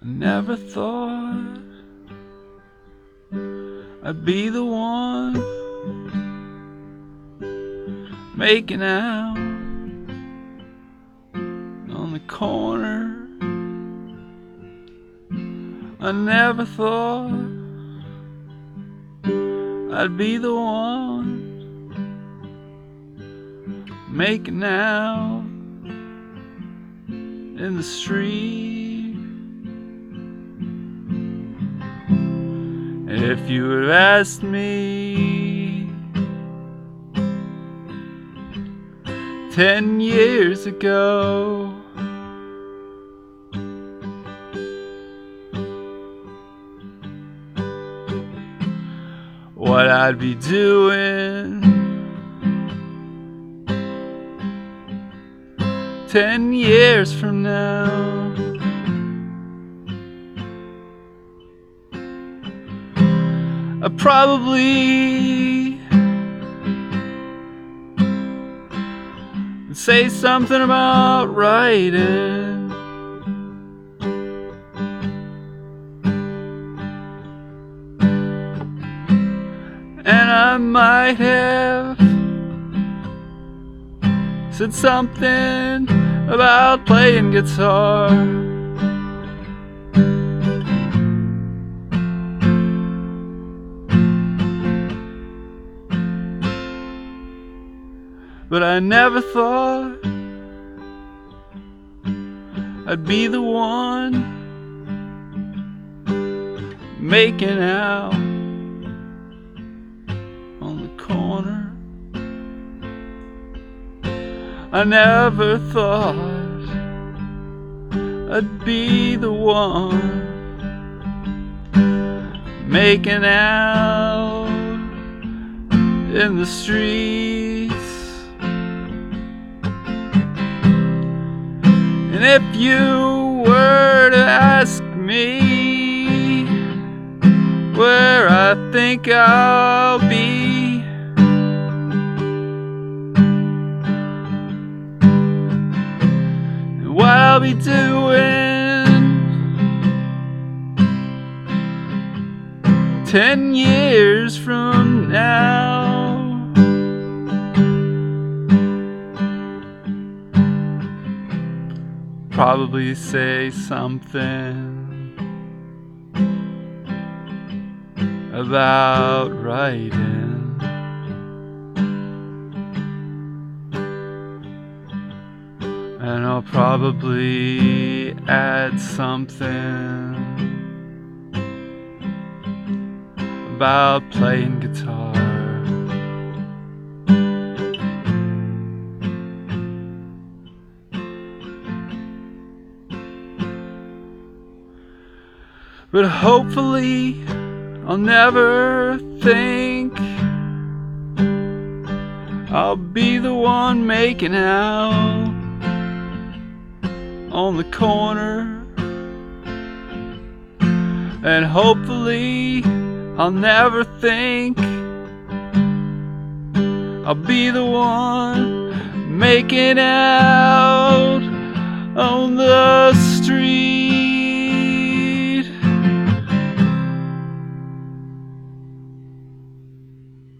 I never thought I'd be the one making out on the corner. I never thought I'd be the one making out in the street. If you had asked me 10 years ago what I'd be doing 10 years from now, I'd probably say something about writing. And I might have said something about playing guitar. But I never thought I'd be the one making out on the corner. I never thought I'd be the one making out in the streets. And if you were to ask me where I think I'll be, and what I'll be doing 10 years from now, probably say something about writing. And I'll probably add something about playing guitar. But hopefully I'll never think I'll be the one making out on the corner. And hopefully I'll never think I'll be the one making out on the street.